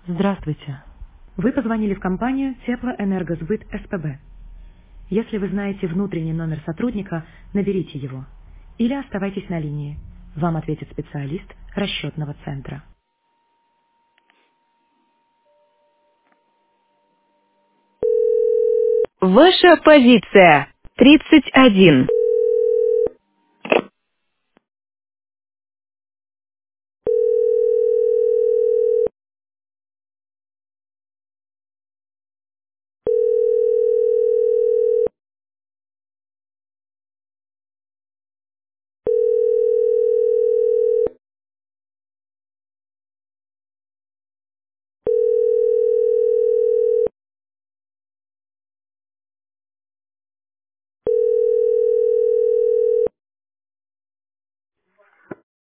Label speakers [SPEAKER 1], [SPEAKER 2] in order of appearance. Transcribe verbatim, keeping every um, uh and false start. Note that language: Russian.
[SPEAKER 1] Здравствуйте. Вы позвонили в компанию Теплоэнергосбыт СПБ. Если вы знаете внутренний номер сотрудника, наберите его. Или оставайтесь на линии. Вам ответит специалист расчетного центра.
[SPEAKER 2] Ваша позиция тридцать один.